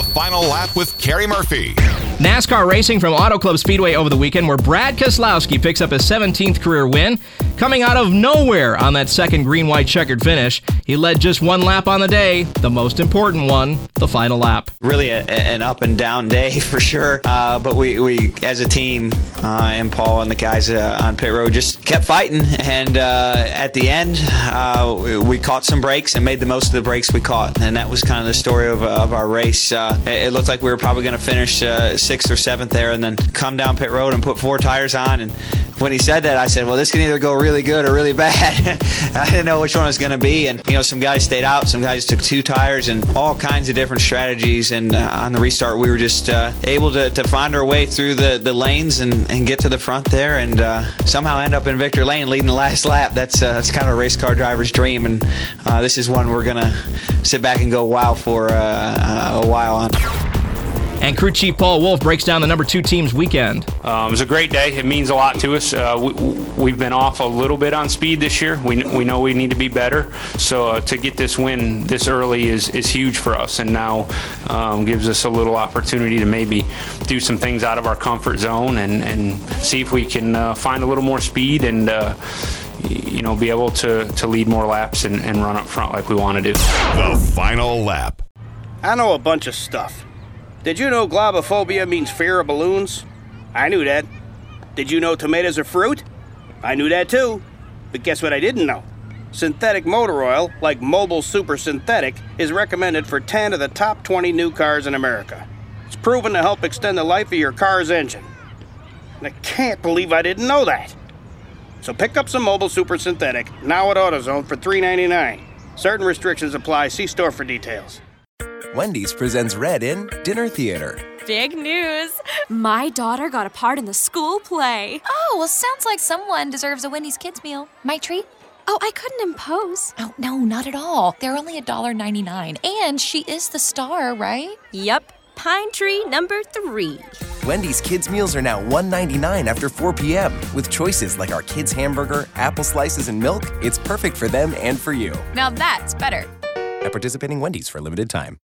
Final Lap with Kerry Murphy. NASCAR racing from Auto Club Speedway over the weekend, where Brad Keselowski picks up his 17th career win. Coming out of nowhere on that second green-white checkered finish, he led just one lap on the day, the most important one, the final lap. Really an up and down day for sure, but we as a team, and Paul and the guys on pit road just kept fighting, and at the end, we caught some breaks and made the most of the breaks we caught, and that was kind of the story of our race. It looked like we were probably going to finish 6th or 7th there, and then come down pit road and put 4 tires on. And when he said that, I said, well, this can either go really good or really bad. I didn't know which one it was going to be. And, some guys stayed out. Some guys took 2 tires and all kinds of different strategies. And on the restart, we were just able to find our way through the lanes and get to the front there and somehow end up in Victor Lane leading the last lap. That's kind of a race car driver's dream. And this is one we're going to sit back and go wow for a while on. And crew chief Paul Wolf breaks down the number 2 team's weekend. It was a great day. It means a lot to us. We've been off a little bit on speed this year. We know we need to be better. So to get this win this early is huge for us, and now gives us a little opportunity to maybe do some things out of our comfort zone and see if we can find a little more speed and be able to lead more laps and run up front like we want to do. The final lap. I know a bunch of stuff. Did you know globophobia means fear of balloons? I knew that. Did you know tomatoes are fruit? I knew that too. But guess what I didn't know? Synthetic motor oil, like Mobil Super Synthetic, is recommended for 10 of the top 20 new cars in America. It's proven to help extend the life of your car's engine. And I can't believe I didn't know that. So pick up some Mobil Super Synthetic, now at AutoZone for $3.99. Certain restrictions apply. See store for details. Wendy's presents Red in Dinner Theater. Big news! My daughter got a part in the school play. Oh, well, sounds like someone deserves a Wendy's Kids meal. My treat? Oh, I couldn't impose. Oh, no, not at all. They're only $1.99. And she is the star, right? Yep. Pine tree number 3. Wendy's Kids meals are now $1.99 after 4 p.m. With choices like our kids hamburger, apple slices, and milk, it's perfect for them and for you. Now that's better. At participating Wendy's for a limited time.